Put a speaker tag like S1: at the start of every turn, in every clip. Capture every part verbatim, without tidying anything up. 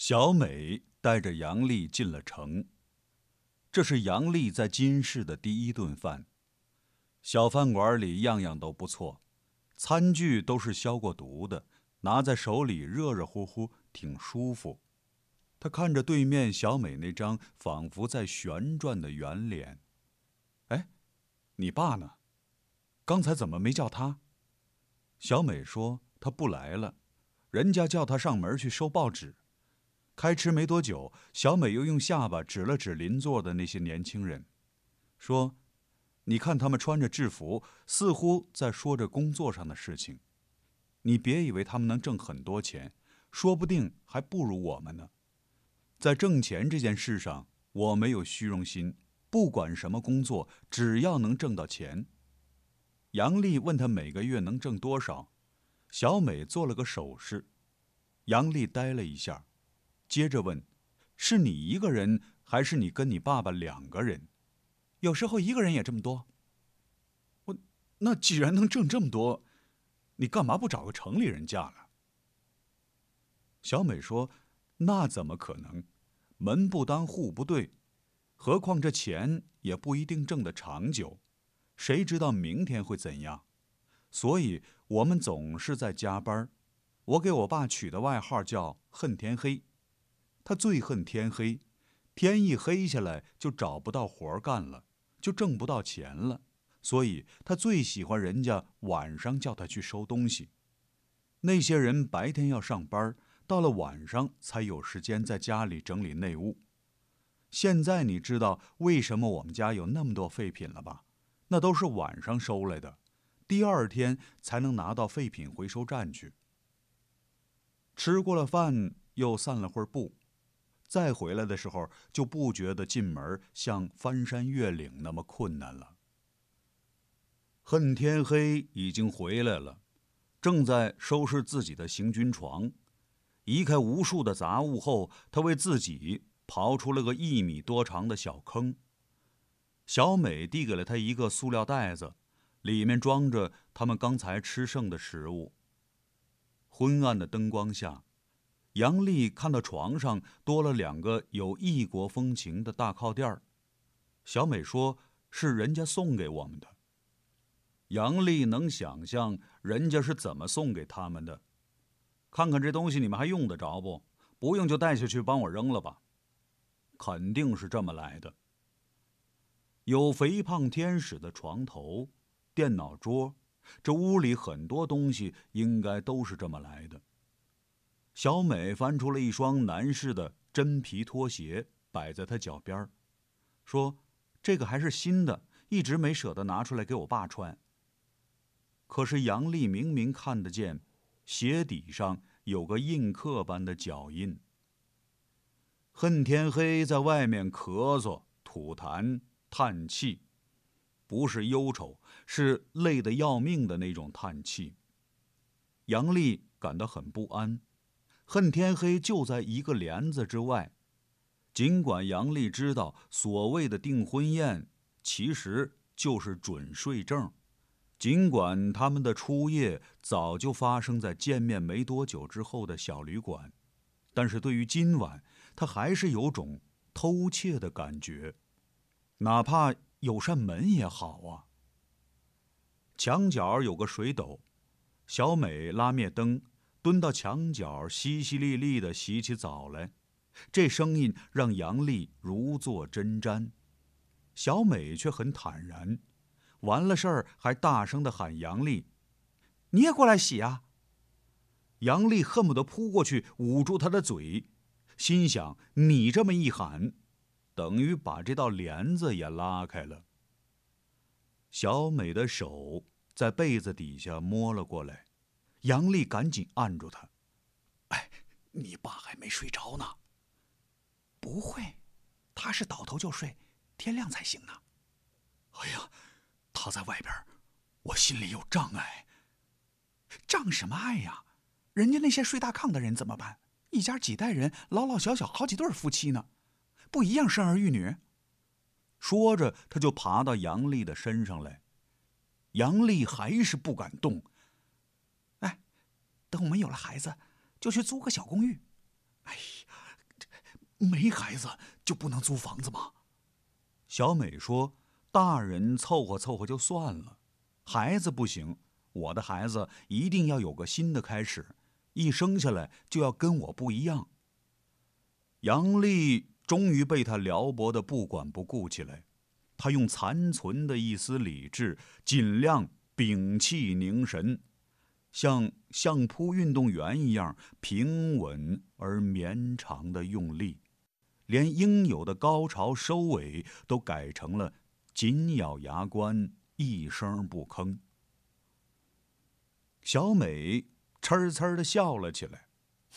S1: 小美带着杨丽进了城，这是杨丽在金市的第一顿饭。小饭馆里样样都不错，餐具都是消过毒的，拿在手里热热乎乎，挺舒服。她看着对面小美那张仿佛在旋转的圆脸，哎，你爸呢？刚才怎么没叫他？小美说他不来了，人家叫他上门去收报纸。开吃没多久，小美又用下巴指了指邻座的那些年轻人，说：“你看他们穿着制服，似乎在说着工作上的事情。你别以为他们能挣很多钱，说不定还不如我们呢。在挣钱这件事上，我没有虚荣心，不管什么工作，只要能挣到钱。”杨丽问他每个月能挣多少，小美做了个手势。杨丽呆了一下，接着问：“是你一个人，还是你跟你爸爸两个人？”“
S2: 有时候一个人也这么多。”“
S1: 我那既然能挣这么多，你干嘛不找个城里人嫁了？”小美说：“那怎么可能？门不当户不对，何况这钱也不一定挣得长久，谁知道明天会怎样？所以我们总是在加班。我给我爸取的外号叫恨天黑，他最恨天黑，天一黑下来就找不到活干了，就挣不到钱了，所以他最喜欢人家晚上叫他去收东西。那些人白天要上班，到了晚上才有时间在家里整理内务。现在你知道为什么我们家有那么多废品了吧？那都是晚上收来的，第二天才能拿到废品回收站去。”吃过了饭，又散了会儿步，再回来的时候就不觉得进门像翻山越岭那么困难了。恨天黑已经回来了，正在收拾自己的行军床。移开无数的杂物后，他为自己刨出了个一米多长的小坑。小美递给了他一个塑料袋子，里面装着他们刚才吃剩的食物。昏暗的灯光下，杨丽看到床上多了两个有异国风情的大靠垫儿。小美说是人家送给我们的。杨丽能想象人家是怎么送给他们的。看看这东西你们还用得着不？不用就带下去帮我扔了吧。肯定是这么来的。有肥胖天使的床头、电脑桌，这屋里很多东西应该都是这么来的。小美翻出了一双男士的真皮拖鞋，摆在她脚边，说：“这个还是新的，一直没舍得拿出来给我爸穿。”可是杨丽明明看得见，鞋底上有个印刻般的脚印。恨天黑在外面咳嗽、吐痰、叹气，不是忧愁，是累得要命的那种叹气。杨丽感到很不安。恨天黑就在一个帘子之外，尽管杨丽知道所谓的订婚宴其实就是准睡证，尽管他们的初夜早就发生在见面没多久之后的小旅馆，但是对于今晚，她还是有种偷窃的感觉，哪怕有扇门也好啊。墙角有个水斗，小美拉灭灯，蹲到墙角，淅淅沥沥地洗起澡来，这声音让杨丽如坐针毡。小美却很坦然，完了事儿还大声地喊杨丽：“
S2: 你也过来洗啊！”
S1: 杨丽恨不得扑过去捂住她的嘴，心想：你这么一喊，等于把这道帘子也拉开了。小美的手在被子底下摸了过来，杨丽赶紧按住她：“哎，你爸还没睡着呢。”“
S2: 不会，他是倒头就睡，天亮才醒呢。”“
S1: 哎呀，他在外边，我心里有障碍。”“
S2: 障什么碍呀？人家那些睡大炕的人怎么办？一家几代人，老老小小好几对夫妻呢，不一样生儿育女。”
S1: 说着，他就爬到杨丽的身上来。杨丽还是不敢动。
S2: “哎，等我们有了孩子，就去租个小公寓。”“
S1: 哎，
S2: 没孩子就不能租房子吗？
S1: 小美说：“大人凑合凑合就算了，孩子不行。我的孩子一定要有个新的开始，一生下来就要跟我不一样。”杨丽终于被他撩拨得不管不顾起来，他用残存的一丝理智，尽量屏气凝神，像相扑运动员一样平稳而绵长的用力，连应有的高潮收尾都改成了紧咬牙关，一声不吭。小美呲呲地笑了起来，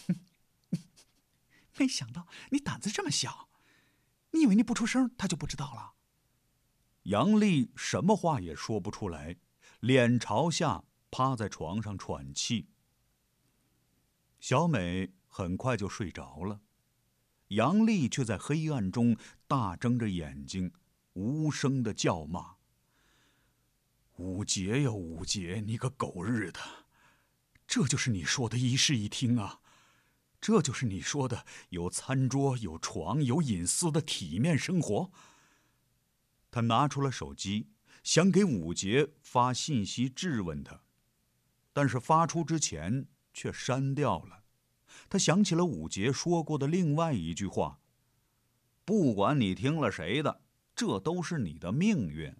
S2: 没想到你胆子这么小，你以为你不出声他就不知道了？
S1: 杨丽什么话也说不出来，脸朝下趴在床上喘气。小美很快就睡着了，杨丽却在黑暗中大睁着眼睛，无声地叫骂：“五杰呀五杰，你个狗日的！这就是你说的一室一厅啊？这就是你说的有餐桌、有床、有隐私的体面生活？”他拿出了手机，想给五杰发信息质问他，但是发出之前却删掉了。他想起了五杰说过的另外一句话：“不管你听了谁的，这都是你的命运。”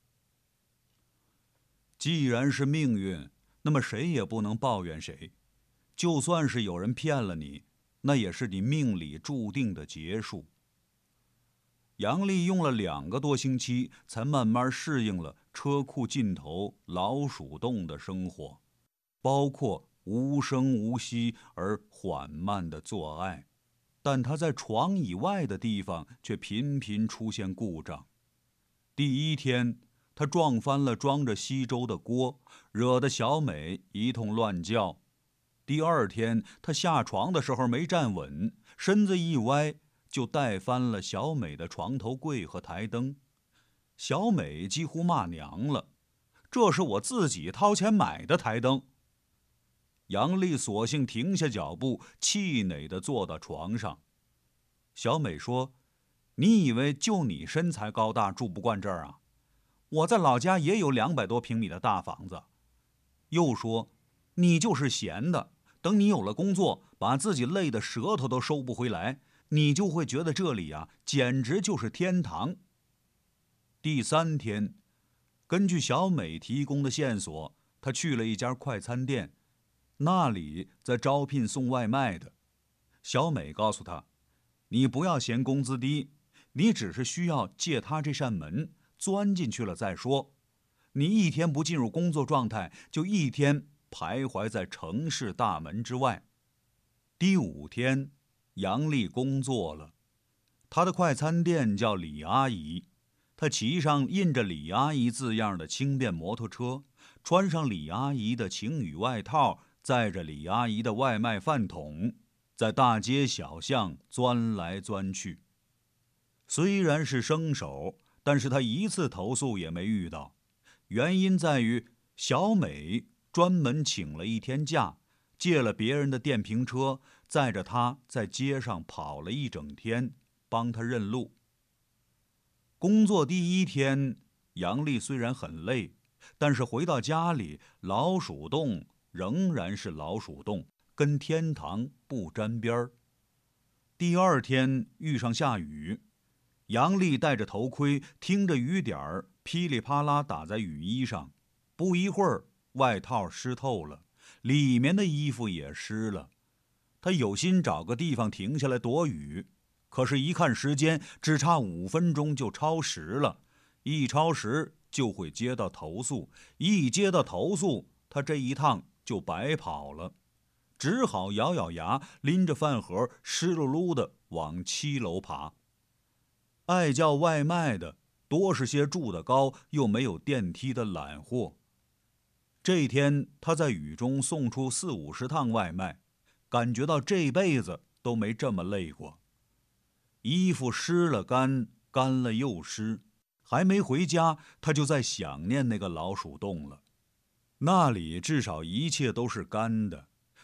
S1: 既然是命运，那么谁也不能抱怨谁。就算是有人骗了你，那也是你命里注定的结束。杨丽用了两个多星期，才慢慢适应了车库尽头老鼠洞的生活，包括无声无息而缓慢的做爱，但他在床以外的地方却频频出现故障。第一天，他撞翻了装着稀粥的锅，惹得小美一通乱叫。第二天，他下床的时候没站稳，身子一歪，就带翻了小美的床头柜和台灯。小美几乎骂娘了：“这是我自己掏钱买的台灯。”杨丽索性停下脚步，气馁地坐到床上。小美说：“你以为就你身材高大住不惯这儿啊？我在老家也有两百多平米的大房子。”又说：“你就是闲的，等你有了工作，把自己累得舌头都收不回来，你就会觉得这里啊，简直就是天堂。”第三天，根据小美提供的线索，她去了一家快餐店，那里在招聘送外卖的。小美告诉她：“你不要嫌工资低，你只是需要借他这扇门，钻进去了再说。你一天不进入工作状态，就一天徘徊在城市大门之外。”第五天，杨丽工作了。她的快餐店叫李阿姨，她骑上印着李阿姨字样的轻便摩托车，穿上李阿姨的晴雨外套，载着李阿姨的外卖饭桶，在大街小巷钻来钻去。虽然是生手，但是她一次投诉也没遇到。原因在于小美专门请了一天假，借了别人的电瓶车，载着她在街上跑了一整天，帮她认路。工作第一天，杨丽虽然很累，但是回到家里，老鼠洞仍然是老鼠洞，跟天堂不沾边儿。第二天遇上下雨，杨丽戴着头盔，听着雨点儿噼里啪啦打在雨衣上，不一会儿外套湿透了，里面的衣服也湿了。她有心找个地方停下来躲雨，可是一看时间，只差五分钟就超时了。一超时就会接到投诉，一接到投诉，她这一趟就白跑了，只好咬咬牙，拎着饭盒湿漉漉的往七楼爬。爱叫外卖的多是些住得高又没有电梯的懒货。这天他在雨中送出四五十趟外卖，感觉到这辈子都没这么累过。衣服湿了干，干了又湿，还没回家，他就在想念那个老鼠洞了。那里至少一切都是干的，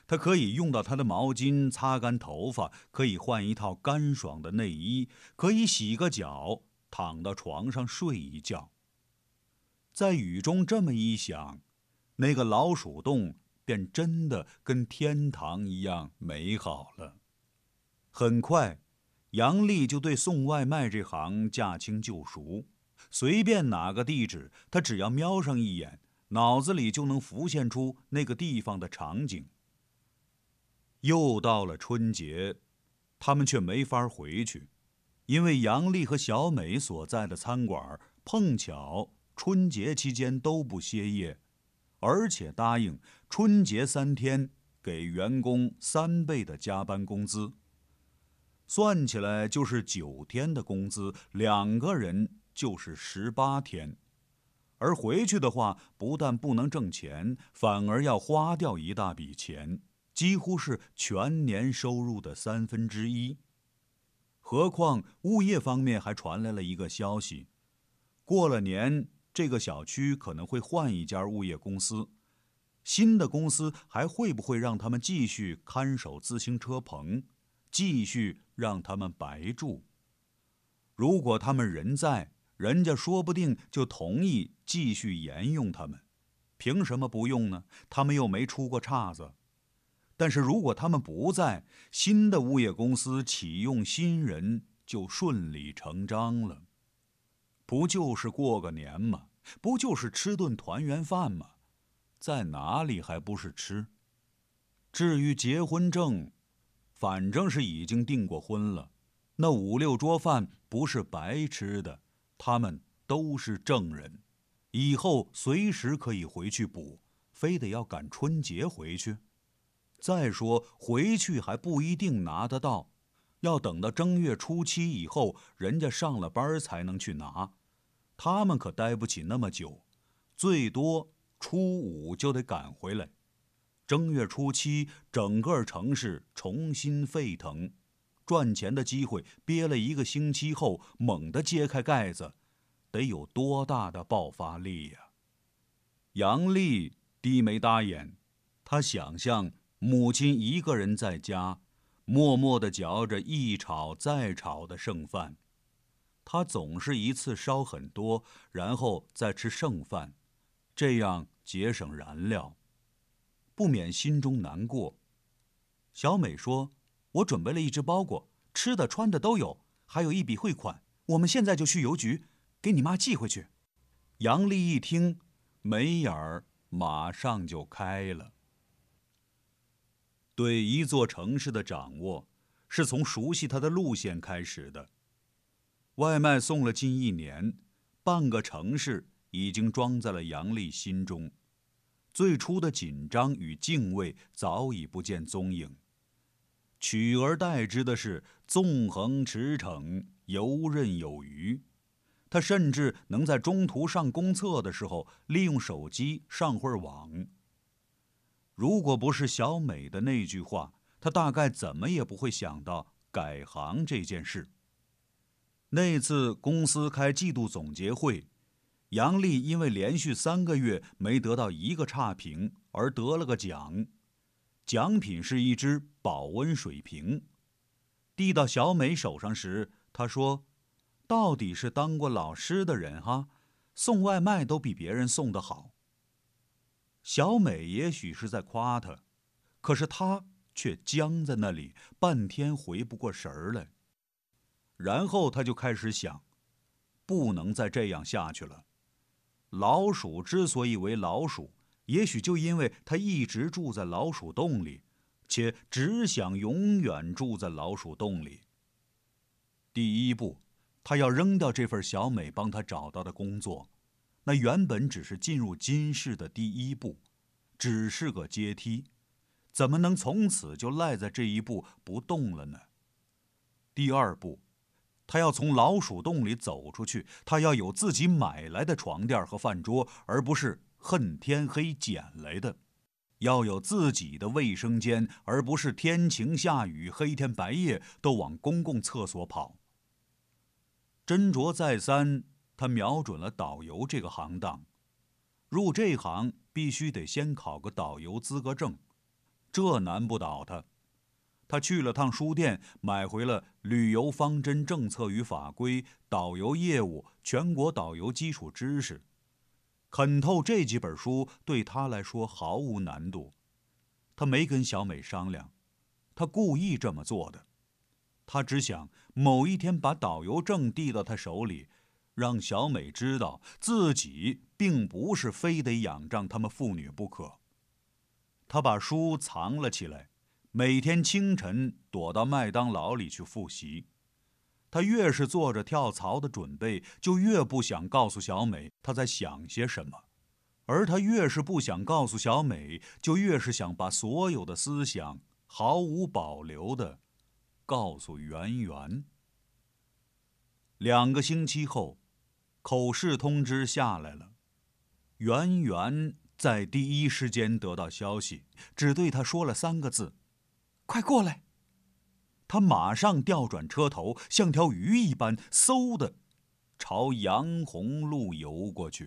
S1: 他可以用到他的毛巾擦干头发，可以换一套干爽的内衣，可以洗个脚，躺到床上睡一觉。在雨中这么一想，那个老鼠洞便真的跟天堂一样美好了。很快，杨丽就对送外卖这行驾轻就熟，随便哪个地址，他只要瞄上一眼，脑子里就能浮现出那个地方的场景。又到了春节，他们却没法回去，因为杨丽和小美所在的餐馆碰巧春节期间都不歇业，而且答应春节三天给员工三倍的加班工资，算起来就是九天的工资，两个人就是十八天。而回去的话，不但不能挣钱，反而要花掉一大笔钱，几乎是全年收入的三分之一。何况物业方面还传来了一个消息，过了年，这个小区可能会换一家物业公司，新的公司还会不会让他们继续看守自行车棚，继续让他们白住？如果他们人在，人家说不定就同意继续沿用他们，凭什么不用呢？他们又没出过岔子。但是如果他们不在，新的物业公司启用新人就顺理成章了。不就是过个年吗？不就是吃顿团圆饭吗？在哪里还不是吃？至于结婚证，反正是已经订过婚了，那五六桌饭不是白吃的，他们都是证人，以后随时可以回去补，非得要赶春节回去？再说回去还不一定拿得到，要等到正月初七以后，人家上了班才能去拿，他们可待不起那么久，最多初五就得赶回来。正月初七，整个城市重新沸腾，赚钱的机会憋了一个星期后，猛地揭开盖子，得有多大的爆发力呀！杨丽低眉搭眼，她想象母亲一个人在家，默默地嚼着一炒再炒的剩饭。她总是一次烧很多，然后再吃剩饭，这样节省燃料，不免心中难过。小美说：“我准备了一只包裹，吃的穿的都有，还有一笔汇款，我们现在就去邮局，给你妈寄回去。”杨丽一听，眉眼儿马上就开了。对一座城市的掌握，是从熟悉它的路线开始的。外卖送了近一年，半个城市已经装在了杨丽心中。最初的紧张与敬畏早已不见踪影，取而代之的是纵横驰骋，游刃有余。他甚至能在中途上公厕的时候，利用手机上会儿网。如果不是小美的那句话，他大概怎么也不会想到改行这件事。那次公司开季度总结会，杨丽因为连续三个月没得到一个差评而得了个奖，奖品是一只保温水瓶。递到小美手上时，她说：“到底是当过老师的人哈，送外卖都比别人送得好。”小美也许是在夸他，可是他却僵在那里，半天回不过神儿来。然后他就开始想，不能再这样下去了。老鼠之所以为老鼠，也许就因为它一直住在老鼠洞里，且只想永远住在老鼠洞里。第一步，他要扔掉这份小美帮他找到的工作，那原本只是进入金世的第一步，只是个阶梯，怎么能从此就赖在这一步不动了呢？第二步，他要从老鼠洞里走出去，他要有自己买来的床垫和饭桌，而不是恨天黑捡来的；要有自己的卫生间，而不是天晴下雨、黑天白夜都往公共厕所跑。斟酌再三，他瞄准了导游这个行当。入这行必须得先考个导游资格证， 这难不倒他。他去了趟书店，买回了《旅游方针政策与法规》《导游业务》《全国导游基础知识》。啃透这几本书对他来说毫无难度。他没跟小美商量，他故意这么做的。他只想某一天把导游证递到他手里，让小美知道自己并不是非得仰仗他们父女不可。他把书藏了起来，每天清晨躲到麦当劳里去复习。他越是做着跳槽的准备，就越不想告诉小美他在想些什么，而他越是不想告诉小美，就越是想把所有的思想毫无保留地告诉圆圆。两个星期后，口试通知下来了。圆圆在第一时间得到消息，只对他说了三个字：快过来。他马上调转车头，像条鱼一般嗖的朝杨红路游过去。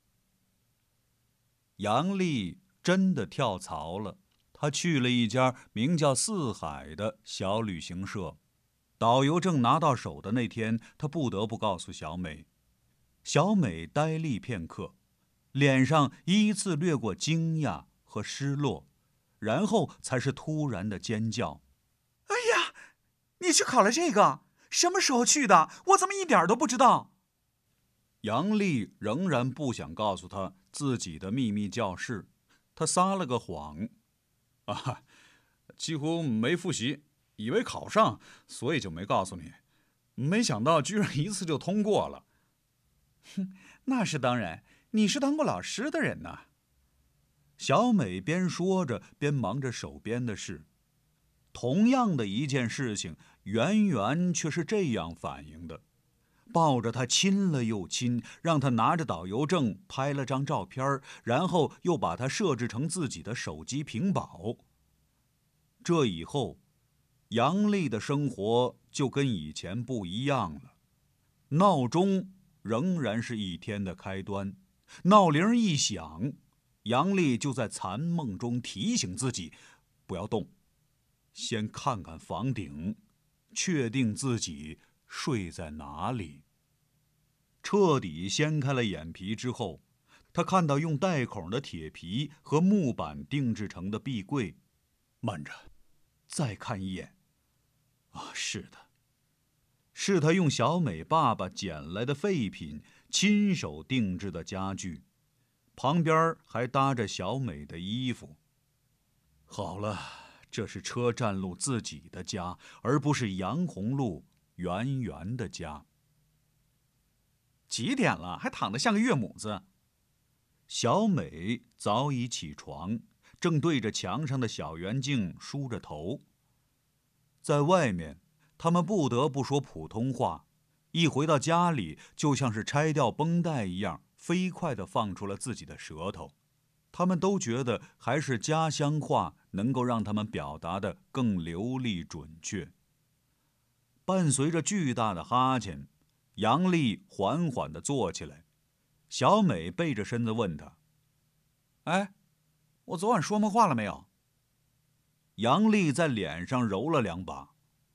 S1: 杨丽真的跳槽了，他去了一家名叫四海的小旅行社。导游证拿到手的那天，他不得不告诉小美。小美呆立片刻，脸上依次掠过惊讶和失落，然后才是突然的尖叫：
S2: 哎呀，你去考了这个？什么时候去的？我怎么一点都不知道？
S1: 杨丽仍然不想告诉他自己的秘密教室，他撒了个谎：啊，几乎没复习，以为考上，所以就没告诉你。没想到居然一次就通过了。
S2: 哼，那是当然，你是当过老师的人呐。
S1: 小美边说着边忙着手边的事。同样的一件事情，圆圆却是这样反应的，抱着他亲了又亲，让他拿着导游证拍了张照片，然后又把他设置成自己的手机屏保。这以后，杨丽的生活就跟以前不一样了。闹钟仍然是一天的开端，闹铃一响，杨丽就在残梦中提醒自己不要动，先看看房顶，确定自己睡在哪里。彻底掀开了眼皮之后，他看到用带孔的铁皮和木板定制成的壁柜。慢着，再看一眼。啊，是的，是他用小美爸爸捡来的废品亲手定制的家具，旁边还搭着小美的衣服。好了，这是车站路自己的家，而不是杨红路圆圆的家。
S2: 几点了，还躺得像个岳母子？
S1: 小美早已起床，正对着墙上的小圆镜梳着头。在外面，他们不得不说普通话，一回到家里，就像是拆掉绷带一样，飞快地放出了自己的舌头。他们都觉得还是家乡话能够让他们表达得更流利准确。伴随着巨大的哈欠，杨丽缓缓地坐起来。小美背着身子问她：
S2: 哎，我昨晚说梦话了没有？
S1: 杨丽在脸上揉了两把：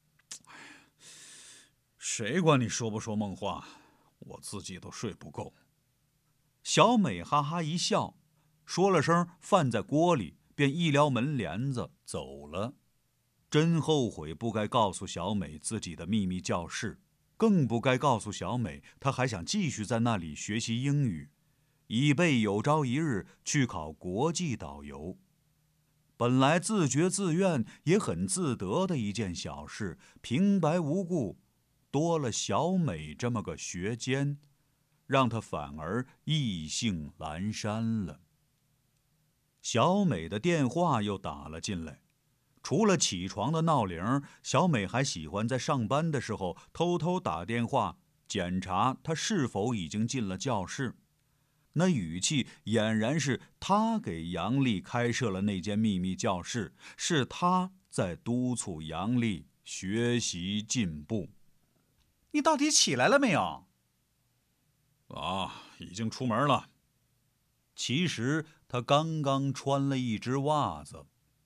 S1: 谁管你说不说梦话，我自己都睡不够。小美哈哈一笑，说了声饭在锅里，便一撩门帘子走了。真后悔不该告诉小美自己的秘密教室，更不该告诉小美她还想继续在那里学习英语，以备有朝一日去考国际导游。本来自觉自愿也很自得的一件小事，平白无故多了小美这么个学监，让她反而意兴阑珊了。小美的电话又打了进来，除了起床的闹铃，小美还喜欢在上班的时候偷偷打电话检查她是否已经进了教室。那语气俨然是她给杨丽开设了那间秘密教室，是她在督促杨丽学习进步。
S2: 你到底起来了没有？
S1: 啊，已经出门了。其实他刚刚穿了一只袜子。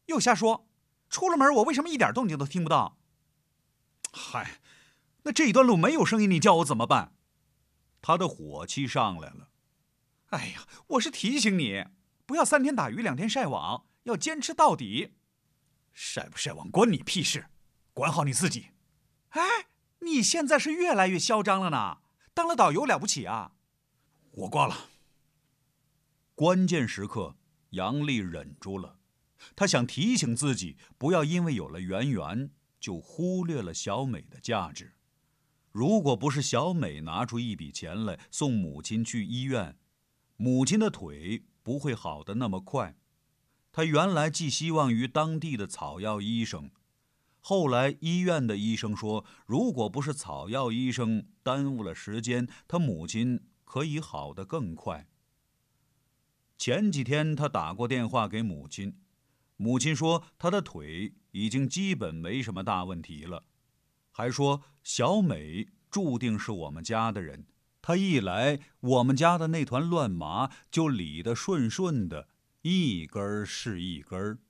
S2: 又瞎说！出了门我为什么一点动静都听不到？
S1: 嗨，那这一段路没有声音，你叫我怎么办？他的火气上来了。
S2: 哎呀，我是提醒你，不要三天打鱼两天晒网，要坚持到底。
S1: 晒不晒网关你屁事，管好你自己。
S2: 哎，你现在是越来越嚣张了呢，当了导游了不起啊？
S1: 我挂了。关键时刻，杨丽忍住了，她想提醒自己，不要因为有了圆圆，就忽略了小美的价值。如果不是小美拿出一笔钱来送母亲去医院，母亲的腿不会好得那么快。她原来寄希望于当地的草药医生，后来医院的医生说，如果不是草药医生耽误了时间，她母亲可以好得更快。前几天她打过电话给母亲，母亲说她的腿已经基本没什么大问题了，还说小美注定是我们家的人，她一来，我们家的那团乱麻就理得顺顺的，一根是一根。